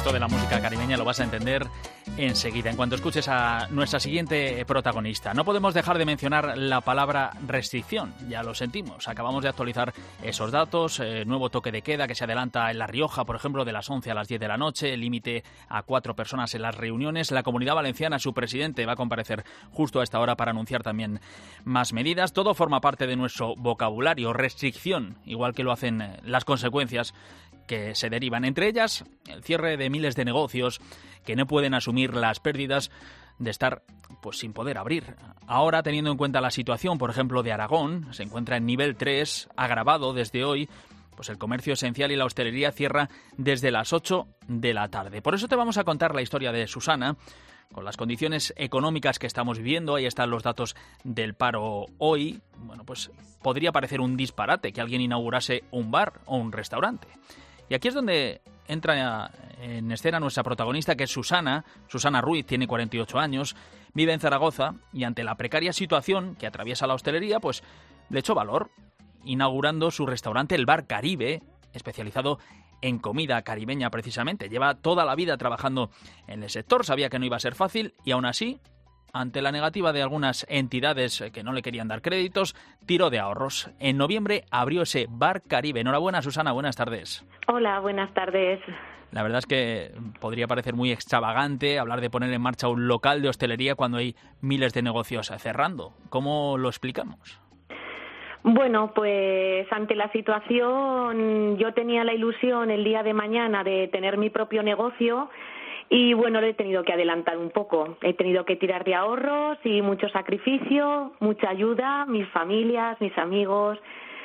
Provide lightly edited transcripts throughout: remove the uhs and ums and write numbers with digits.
esto de la música caribeña lo vas a entender enseguida, en cuanto escuches a nuestra siguiente protagonista. No podemos dejar de mencionar la palabra restricción, ya lo sentimos. Acabamos de actualizar esos datos, nuevo toque de queda que se adelanta en La Rioja, por ejemplo, de las 11 a las 10 de la noche, límite a 4 personas en las reuniones. La Comunidad Valenciana, su presidente, va a comparecer justo a esta hora para anunciar también más medidas. Todo forma parte de nuestro vocabulario, restricción, igual que lo hacen las consecuencias que se derivan. Entre ellas, el cierre de miles de negocios que no pueden asumir las pérdidas de estar sin poder abrir. Ahora, teniendo en cuenta la situación, por ejemplo, de Aragón, se encuentra en nivel 3, agravado desde hoy, el comercio esencial y la hostelería cierra desde las 8 de la tarde. Por eso te vamos a contar la historia de Susana, con las condiciones económicas que estamos viviendo. Ahí están los datos del paro hoy. Podría parecer un disparate que alguien inaugurase un bar o un restaurante. Y aquí es donde entra en escena nuestra protagonista, que es Susana Ruiz, tiene 48 años, vive en Zaragoza y ante la precaria situación que atraviesa la hostelería, le echó valor, inaugurando su restaurante, el Bar Caribe, especializado en comida caribeña precisamente. Lleva toda la vida trabajando en el sector, sabía que no iba a ser fácil y aún así, ante la negativa de algunas entidades que no le querían dar créditos, tiró de ahorros. En noviembre abrió ese Bar Caribe. Enhorabuena, Susana, buenas tardes. Hola, buenas tardes. La verdad es que podría parecer muy extravagante hablar de poner en marcha un local de hostelería cuando hay miles de negocios cerrando. ¿Cómo lo explicamos? Bueno, ante la situación yo tenía la ilusión el día de mañana de tener mi propio negocio. Y lo he tenido que adelantar un poco. He tenido que tirar de ahorros y mucho sacrificio, mucha ayuda, mis familias, mis amigos.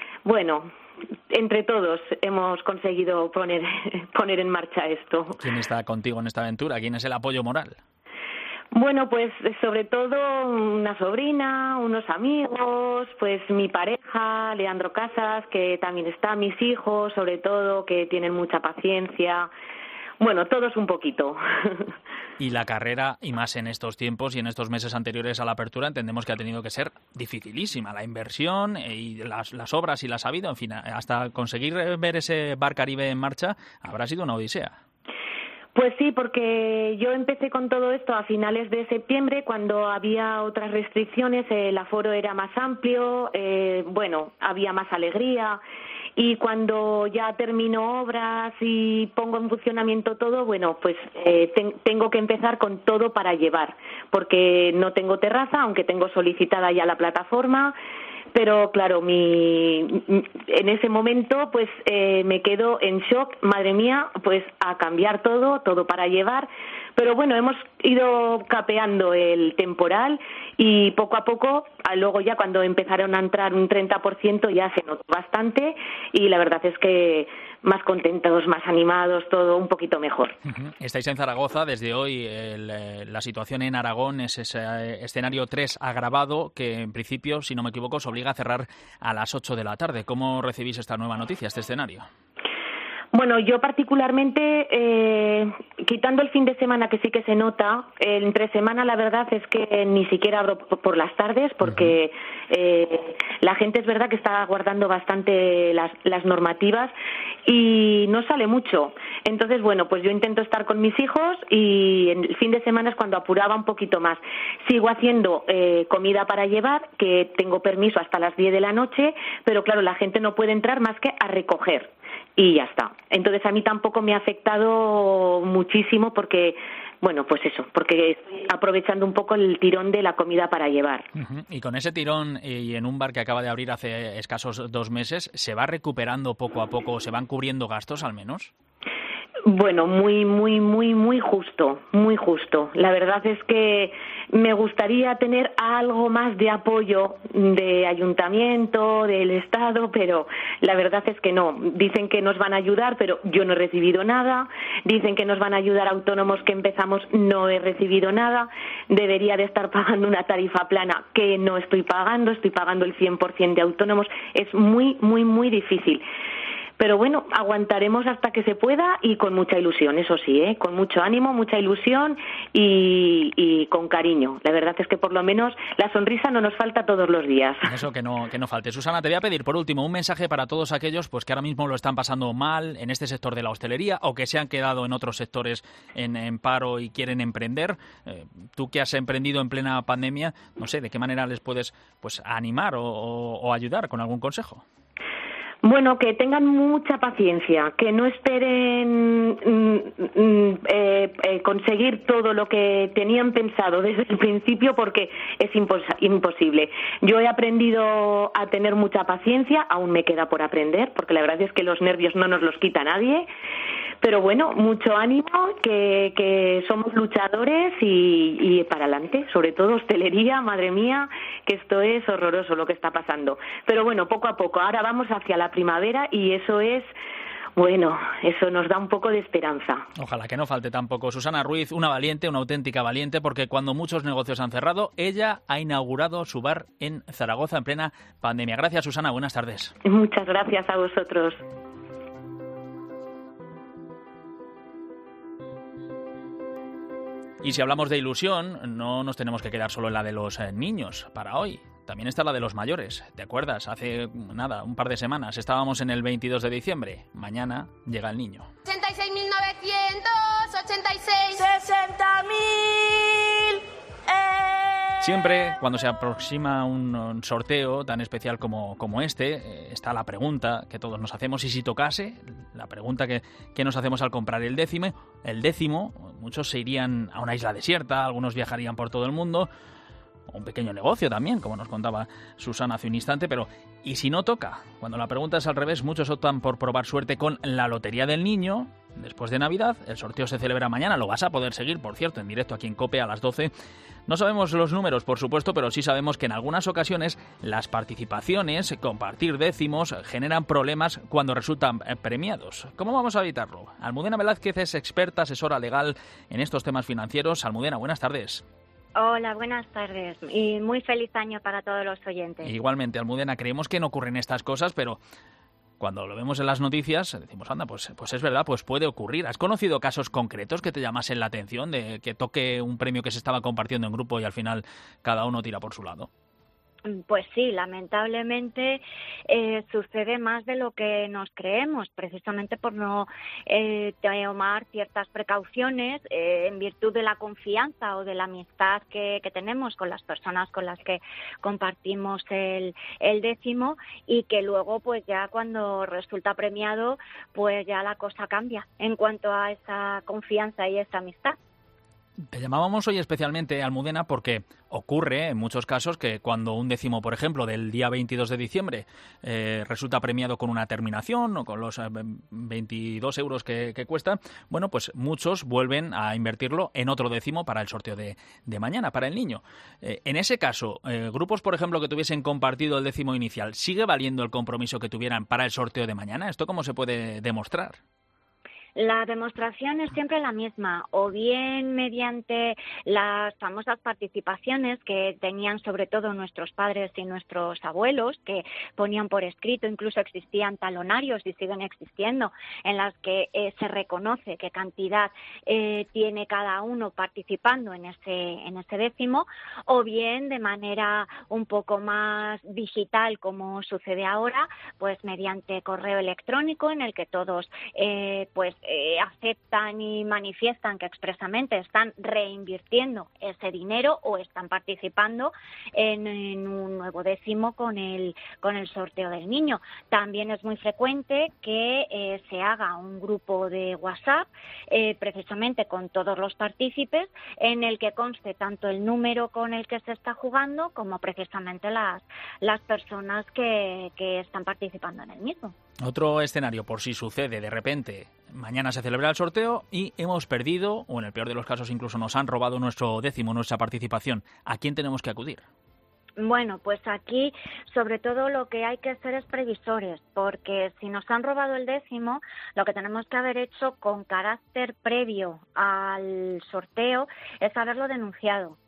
Entre todos hemos conseguido poner en marcha esto. ¿Quién está contigo en esta aventura? ¿Quién es el apoyo moral? Sobre todo una sobrina, unos amigos, mi pareja, Leandro Casas, que también está, mis hijos, sobre todo, que tienen mucha paciencia. Todos un poquito. Y la carrera, y más en estos tiempos y en estos meses anteriores a la apertura, entendemos que ha tenido que ser dificilísima. La inversión y las obras y las ha habido, en fin, hasta conseguir ver ese Bar Caribe en marcha habrá sido una odisea. Pues sí, porque yo empecé con todo esto a finales de septiembre, cuando había otras restricciones, el aforo era más amplio, había más alegría. Y cuando ya termino obras y pongo en funcionamiento todo, tengo que empezar con todo para llevar, porque no tengo terraza, aunque tengo solicitada ya la plataforma, pero claro, en ese momento me quedo en shock, madre mía, a cambiar todo para llevar. Pero hemos ido capeando el temporal y poco a poco, luego ya cuando empezaron a entrar un 30% ya se notó bastante y la verdad es que más contentos, más animados, todo un poquito mejor. Estáis en Zaragoza, desde hoy la situación en Aragón es ese escenario 3 agravado que en principio, si no me equivoco, os obliga a cerrar a las 8 de la tarde. ¿Cómo recibís esta nueva noticia, este escenario? Yo particularmente, quitando el fin de semana que sí que se nota, entre semana la verdad es que ni siquiera abro por las tardes porque la gente es verdad que está guardando bastante las normativas y no sale mucho. Entonces, yo intento estar con mis hijos y el fin de semana es cuando apuraba un poquito más. Sigo haciendo comida para llevar, que tengo permiso hasta las 10 de la noche, pero claro, la gente no puede entrar más que a recoger. Y ya está. Entonces a mí tampoco me ha afectado muchísimo porque, porque estoy aprovechando un poco el tirón de la comida para llevar. Y con ese tirón y en un bar que acaba de abrir hace escasos 2 meses, ¿se va recuperando poco a poco, se van cubriendo gastos al menos? Muy justo, muy justo. La verdad es que me gustaría tener algo más de apoyo de ayuntamiento, del Estado, pero la verdad es que no. Dicen que nos van a ayudar, pero yo no he recibido nada. Dicen que nos van a ayudar autónomos que empezamos, no he recibido nada. Debería de estar pagando una tarifa plana que no estoy pagando el 100% de autónomos. Es muy difícil. Pero bueno, aguantaremos hasta que se pueda y con mucha ilusión, eso sí, con mucho ánimo, mucha ilusión y con cariño. La verdad es que por lo menos la sonrisa no nos falta todos los días. Eso que no falte. Susana, te voy a pedir por último un mensaje para todos aquellos pues que ahora mismo lo están pasando mal en este sector de la hostelería o que se han quedado en otros sectores en paro y quieren emprender. Tú que has emprendido en plena pandemia, no sé, ¿de qué manera les puedes pues animar o ayudar con algún consejo? Bueno, que tengan mucha paciencia, que no esperen conseguir todo lo que tenían pensado desde el principio porque es imposible. Yo he aprendido a tener mucha paciencia, aún me queda por aprender, porque la verdad es que los nervios no nos los quita nadie. Pero bueno, mucho ánimo, que somos luchadores y para adelante, sobre todo hostelería, madre mía, que esto es horroroso lo que está pasando. Pero bueno, poco a poco, ahora vamos hacia la primavera y eso es, bueno, eso nos da un poco de esperanza. Ojalá que no falte tampoco. Susana Ruiz, una valiente, una auténtica valiente, porque cuando muchos negocios han cerrado, ella ha inaugurado su bar en Zaragoza en plena pandemia. Gracias, Susana, buenas tardes. Muchas gracias a vosotros. Y si hablamos de ilusión, no nos tenemos que quedar solo en la de los niños para hoy. También está la de los mayores. ¿Te acuerdas? Hace, un par de semanas estábamos en el 22 de diciembre. Mañana llega el niño. 86.986. 60.000. Siempre, cuando se aproxima un sorteo tan especial como este, está la pregunta que todos nos hacemos, y si tocase, la pregunta que nos hacemos al comprar el décimo, muchos se irían a una isla desierta, algunos viajarían por todo el mundo, o un pequeño negocio también, como nos contaba Susana hace un instante, pero ¿y si no toca? Cuando la pregunta es al revés, muchos optan por probar suerte con la Lotería del Niño. Después de Navidad, el sorteo se celebra mañana, lo vas a poder seguir, por cierto, en directo aquí en COPE a las 12. No sabemos los números, por supuesto, pero sí sabemos que en algunas ocasiones las participaciones, compartir décimos, generan problemas cuando resultan premiados. ¿Cómo vamos a evitarlo? Almudena Velázquez es experta, asesora legal en estos temas financieros. Almudena, buenas tardes. Hola, buenas tardes y muy feliz año para todos los oyentes. Igualmente, Almudena, creemos que no ocurren estas cosas, pero cuando lo vemos en las noticias decimos, anda, pues es verdad, pues puede ocurrir. ¿Has conocido casos concretos que te llamasen la atención de que toque un premio que se estaba compartiendo en grupo y al final cada uno tira por su lado? Pues sí, lamentablemente sucede más de lo que nos creemos, precisamente por no tomar ciertas precauciones en virtud de la confianza o de la amistad que tenemos con las personas con las que compartimos el décimo, y que luego pues ya cuando resulta premiado pues ya la cosa cambia en cuanto a esa confianza y esa amistad. Te llamábamos hoy especialmente, Almudena, porque ocurre en muchos casos que cuando un décimo, por ejemplo, del día 22 de diciembre resulta premiado con una terminación o con los 22 euros que cuesta, bueno, pues muchos vuelven a invertirlo en otro décimo para el sorteo de mañana, para el niño. En ese caso, grupos, por ejemplo, que tuviesen compartido el décimo inicial, ¿sigue valiendo el compromiso que tuvieran para el sorteo de mañana? ¿Esto cómo se puede demostrar? La demostración es siempre la misma, o bien mediante las famosas participaciones que tenían sobre todo nuestros padres y nuestros abuelos, que ponían por escrito, incluso existían talonarios y siguen existiendo, en las que se reconoce qué cantidad tiene cada uno participando en ese décimo, o bien de manera un poco más digital, como sucede ahora, pues mediante correo electrónico en el que todos aceptan y manifiestan que expresamente están reinvirtiendo ese dinero o están participando en un nuevo décimo con el sorteo del niño. También es muy frecuente que se haga un grupo de WhatsApp precisamente con todos los partícipes, en el que conste tanto el número con el que se está jugando como precisamente las personas que están participando en el mismo. Otro escenario, por si sucede de repente, mañana se celebra el sorteo y hemos perdido, o en el peor de los casos incluso nos han robado nuestro décimo, nuestra participación. ¿A quién tenemos que acudir? Bueno, pues aquí sobre todo lo que hay que hacer es previsores, porque si nos han robado el décimo, lo que tenemos que haber hecho con carácter previo al sorteo es haberlo denunciado.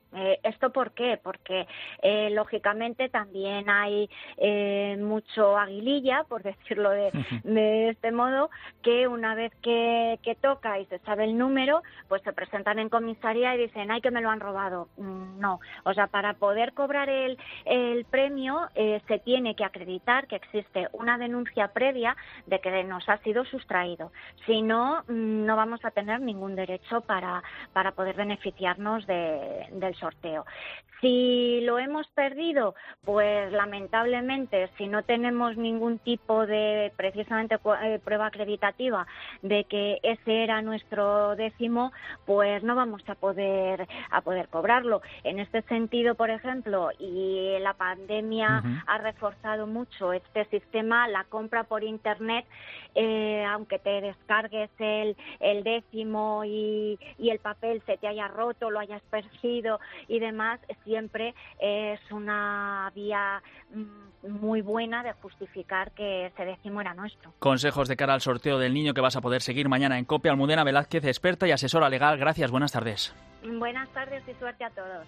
¿Esto por qué? Porque, lógicamente, también hay mucho aguililla, por decirlo de este modo, que una vez que toca y se sabe el número, pues se presentan en comisaría y dicen, ¡ay, que me lo han robado! No, o sea, para poder cobrar el premio se tiene que acreditar que existe una denuncia previa de que nos ha sido sustraído. Si no, no vamos a tener ningún derecho para poder beneficiarnos del sorteo. Si lo hemos perdido, pues lamentablemente, si no tenemos ningún tipo de, precisamente, prueba acreditativa de que ese era nuestro décimo, pues no vamos a poder cobrarlo. En este sentido, por ejemplo, y la pandemia ha reforzado mucho este sistema, la compra por Internet, aunque te descargues el décimo y el papel se te haya roto, lo hayas perdido y demás, siempre es una vía muy buena de justificar que ese décimo era nuestro. Consejos de cara al sorteo del niño que vas a poder seguir mañana en COPE. Almudena Velázquez, experta y asesora legal. Gracias, buenas tardes. Buenas tardes y suerte a todos.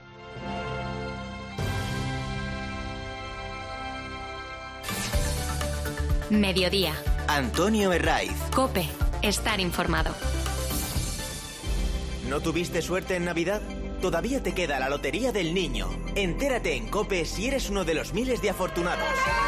Mediodía. Antonio Herraiz. COPE. Estar informado. ¿No tuviste suerte en Navidad? Todavía te queda la Lotería del Niño. Entérate en COPE si eres uno de los miles de afortunados.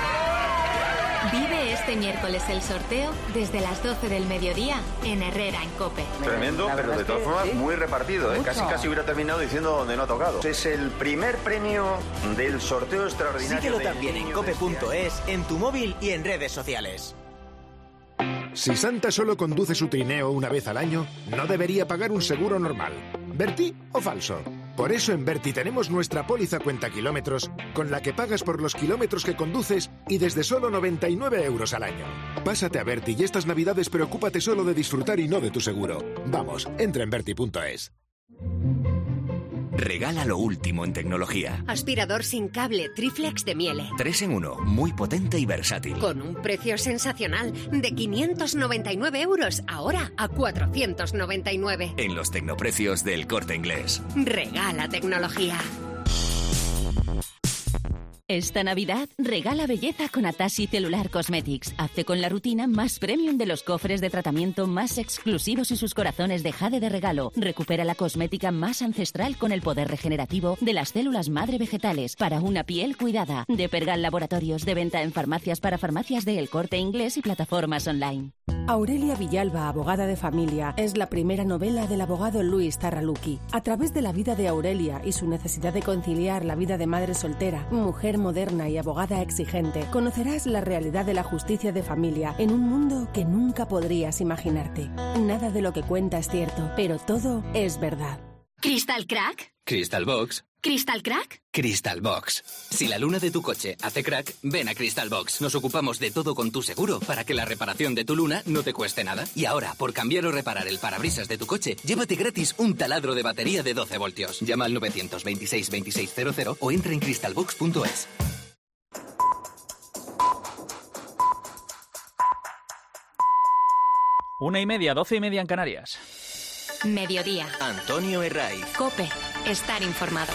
Vive este miércoles el sorteo desde las 12 del mediodía en Herrera en COPE. Tremendo, pero de todas formas muy repartido. Casi hubiera terminado diciendo donde no ha tocado. Es el primer premio del sorteo extraordinario. Síguelo también en cope.es, en tu móvil y en redes sociales. Si Santa solo conduce su trineo una vez al año, no debería pagar un seguro normal. ¿Berti o falso? Por eso en Berti tenemos nuestra póliza cuentakilómetros, con la que pagas por los kilómetros que conduces y desde solo 99 € al año. Pásate a Berti y estas Navidades preocúpate solo de disfrutar y no de tu seguro. Vamos, entra en berti.es. Regala lo último en tecnología. Aspirador sin cable Triflex de Miele. 3 en 1, muy potente y versátil. Con un precio sensacional de 599 €, ahora a 499. En los tecnoprecios del Corte Inglés. Regala tecnología. Esta Navidad, regala belleza con Atashi Cellular Cosmetics. Hazte con la rutina más premium de los cofres de tratamiento más exclusivos y sus corazones de jade de regalo. Recupera la cosmética más ancestral con el poder regenerativo de las células madre vegetales para una piel cuidada. De Pergal Laboratorios, de venta en farmacias para farmacias de El Corte Inglés y plataformas online. Aurelia Villalba, abogada de familia, es la primera novela del abogado Luis Zarraluki. A través de la vida de Aurelia y su necesidad de conciliar la vida de madre soltera, mujer moderna y abogada exigente, conocerás la realidad de la justicia de familia en un mundo que nunca podrías imaginarte. Nada de lo que cuenta es cierto, pero todo es verdad. ¿Crystal Crack? Crystal Box. ¿Crystal Crack? Crystal Box. Si la luna de tu coche hace crack, ven a Crystal Box. Nos ocupamos de todo con tu seguro para que la reparación de tu luna no te cueste nada. Y ahora, por cambiar o reparar el parabrisas de tu coche, llévate gratis un taladro de batería de 12 voltios. Llama al 926 2600 o entra en crystalbox.es. Una y media, 12:30 en Canarias. Mediodía. Antonio Herraiz. COPE. Estar informado.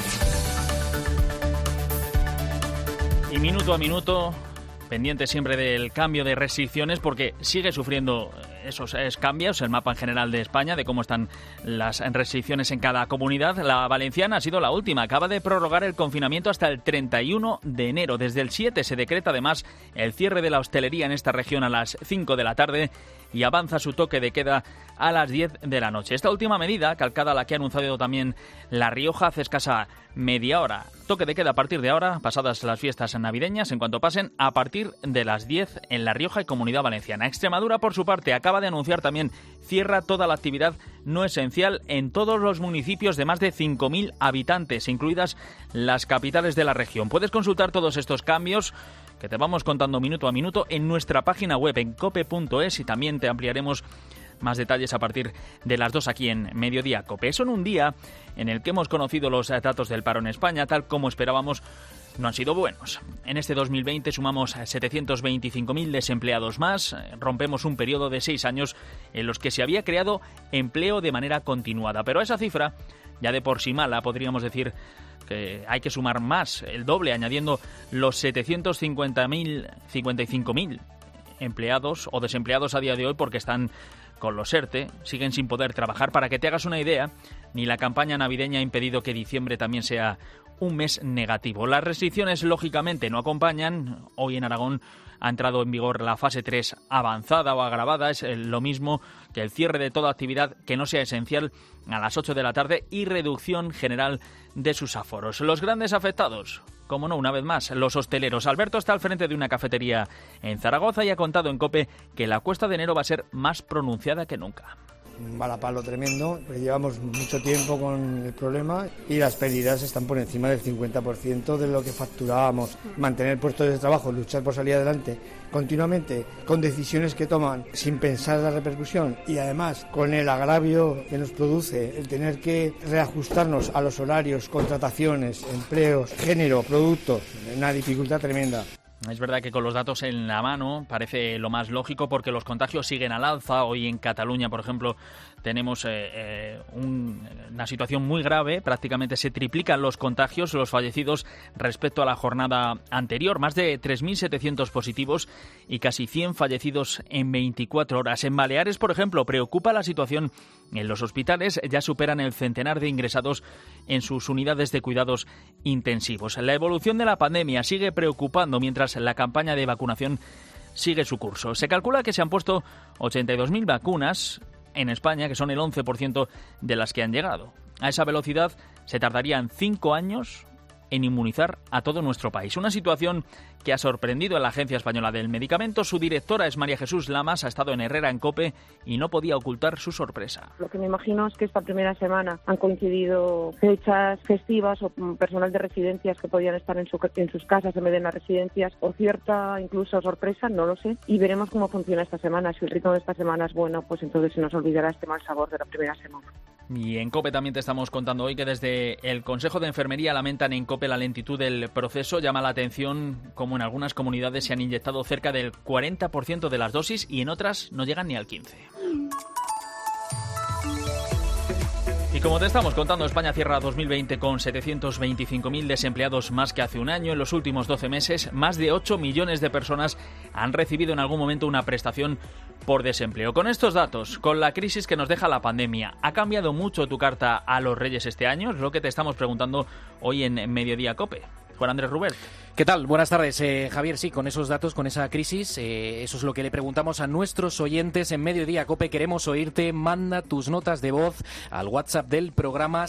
Y minuto a minuto, pendiente siempre del cambio de restricciones, porque sigue sufriendo esos cambios el mapa en general de España, de cómo están las restricciones en cada comunidad. La valenciana ha sido la última. Acaba de prorrogar el confinamiento hasta el 31 de enero. Desde el 7 se decreta además el cierre de la hostelería en esta región a las 5 de la tarde y avanza su toque de queda a las 10 de la noche. Esta última medida, calcada a la que ha anunciado también La Rioja hace escasa media hora. Toque de queda a partir de ahora, pasadas las fiestas navideñas, en cuanto pasen, a partir de las 10 en La Rioja y Comunidad Valenciana. Extremadura, por su parte, acaba de anunciar también cierra toda la actividad no esencial en todos los municipios de más de 5.000 habitantes, incluidas las capitales de la región. Puedes consultar todos estos cambios que te vamos contando minuto a minuto en nuestra página web en cope.es y también te ampliaremos más detalles a partir de las 2 aquí en Mediodía COPE. Eso en un día en el que hemos conocido los datos del paro en España, tal como esperábamos, no han sido buenos. En este 2020 sumamos 725.000 desempleados más, rompemos un periodo de 6 años en los que se había creado empleo de manera continuada, pero a esa cifra ya de por sí mala, podríamos decir que hay que sumar más, el doble, añadiendo los 755.000 empleados o desempleados a día de hoy porque están con los ERTE, siguen sin poder trabajar. Para que te hagas una idea, ni la campaña navideña ha impedido que diciembre también sea un mes negativo. Las restricciones, lógicamente, no acompañan. Hoy en Aragón ha entrado en vigor la fase 3 avanzada o agravada. Es lo mismo que el cierre de toda actividad que no sea esencial a las 8 de la tarde y reducción general de sus aforos. Los grandes afectados, como no, una vez más, los hosteleros. Alberto está al frente de una cafetería en Zaragoza y ha contado en COPE que la cuesta de enero va a ser más pronunciada que nunca. Un balapalo tremendo, porque llevamos mucho tiempo con el problema y las pérdidas están por encima del 50% de lo que facturábamos. Mantener puestos de trabajo, luchar por salir adelante continuamente, con decisiones que toman sin pensar la repercusión y además con el agravio que nos produce el tener que reajustarnos a los horarios, contrataciones, empleos, género, productos, una dificultad tremenda. Es verdad que con los datos en la mano parece lo más lógico porque los contagios siguen al alza. Hoy en Cataluña, por ejemplo, tenemos una situación muy grave. Prácticamente se triplican los contagios, los fallecidos respecto a la jornada anterior. Más de 3.700 positivos y casi 100 fallecidos en 24 horas. En Baleares, por ejemplo, preocupa la situación en los hospitales. Ya superan el centenar de ingresados en sus unidades de cuidados intensivos. La evolución de la pandemia sigue preocupando mientras la campaña de vacunación sigue su curso. Se calcula que se han puesto 82.000 vacunas en España, que son el 11% de las que han llegado. A esa velocidad se tardarían 5 años en inmunizar a todo nuestro país. Una situación que ha sorprendido a la Agencia Española del Medicamento. Su directora es María Jesús Lamas, ha estado en Herrera en COPE y no podía ocultar su sorpresa. Lo que me imagino es que esta primera semana han coincidido fechas festivas o personal de residencias que podían estar en sus casas en vez de en las residencias, o cierta incluso sorpresa, no lo sé, y veremos cómo funciona esta semana. Si el ritmo de esta semana es bueno, pues entonces se nos olvidará este mal sabor de la primera semana. Y en COPE también te estamos contando hoy que desde el Consejo de Enfermería lamentan en COPE la lentitud del proceso. Llama la atención como en algunas comunidades se han inyectado cerca del 40% de las dosis y en otras no llegan ni al 15%. Y como te estamos contando, España cierra 2020 con 725.000 desempleados más que hace un año. En los últimos 12 meses, más de 8 millones de personas han recibido en algún momento una prestación por desempleo. Con estos datos, con la crisis que nos deja la pandemia, ¿ha cambiado mucho tu carta a los Reyes este año? Es lo que te estamos preguntando hoy en Mediodía COPE. Juan Andrés Rubert. ¿Qué tal? Buenas tardes, Javier. Sí, con esos datos, con esa crisis, eso es lo que le preguntamos a nuestros oyentes en Mediodía COPE. Queremos oírte. Manda tus notas de voz al WhatsApp del programa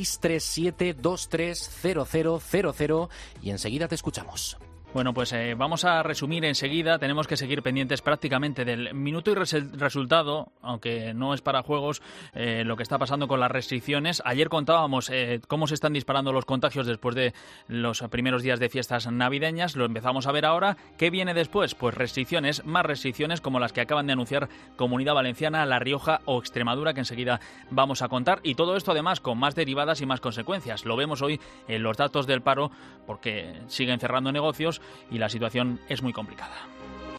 637-230000 y enseguida te escuchamos. Bueno, pues vamos a resumir enseguida. Tenemos que seguir pendientes prácticamente del minuto y resultado, aunque no es para juegos, lo que está pasando con las restricciones. Ayer contábamos cómo se están disparando los contagios después de los primeros días de fiestas navideñas. Lo empezamos a ver ahora. ¿Qué viene después? Pues restricciones, más restricciones como las que acaban de anunciar Comunidad Valenciana, La Rioja o Extremadura, que enseguida vamos a contar. Y todo esto además con más derivadas y más consecuencias. Lo vemos hoy en los datos del paro porque siguen cerrando negocios y la situación es muy complicada.